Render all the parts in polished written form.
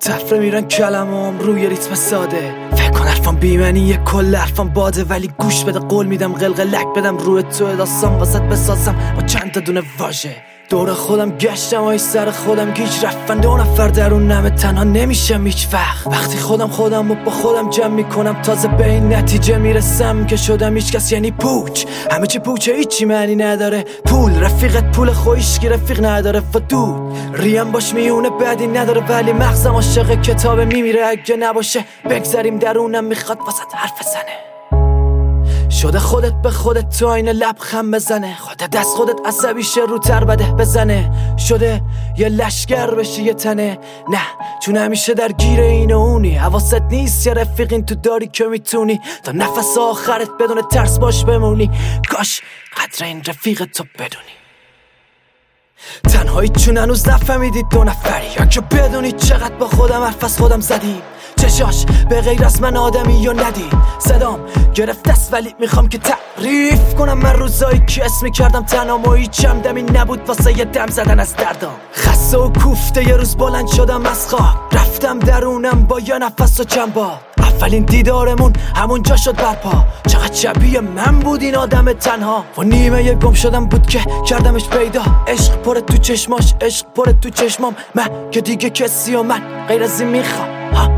تفره میرن کلمام روی ریتم ساده. فکر کن حرفم بیمنیه کل حرفم باده، ولی گوش بده قول میدم قلقلک بدم روی تو داستان واسط بسازم با چند تا دونه واژه. دور خودم گشتم و سر خودم گیج رفتن 2 نفر درونم تنها نمیشم هیچ وقت. وقتی خودم رو با خودم جمع میکنم تازه به این نتیجه میرسم که شدم هیچ کس یعنی پوچ. همه چی پوچه هیچی معنی نداره. پول رفیقت پول خویش که رفیق نداره. فدود ریم باش میونه بعدی نداره، ولی مغزم عاشق کتاب میمیره اگه نباشه. بگذاریم درونم میخواد واسط حرف بزنه. شده خودت به خودت تو آینه لبخند بزنه، خودت دست خودت عصبی شه رو تر بده بزنه. شده یه لشگر بشی یه تنه، نه چون همیشه درگیر این و اونی. حواست نیست یه رفیقین تو داری که میتونی تا نفس آخرت بدون ترس باش بمونی. کاش قدر این رفیق تو بدونی. تنهایی چون هنوز نفهمیدید 2 نفری، یا که بدونی چقدر با خودم حرف از خودم زدیم. چشاش به غیر از من آدمی یا ندید. صدام گرفته است ولی میخوام که تعریف کنم من روزایی که اسم کردم تنها و هیچم دمی نبود واسه یه دم زدن از دردام. خسته و کوفته یه روز بلند شدم از خواب، رفتم درونم با یه نفس و چند بار. اولین دیدارمون همونجا شد برپا. چقدر شبیه من بود این آدم تنها. و نیمه گم شدم بود که کردمش پیدا. عشق پره تو چشماش، عشق پره تو چشمام. من که دیگه کسی و من غیر از این میخوام.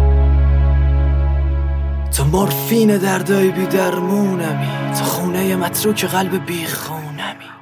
تو مورفین دردای بی درمونمی، تو خونه متروک قلب بی خونمی.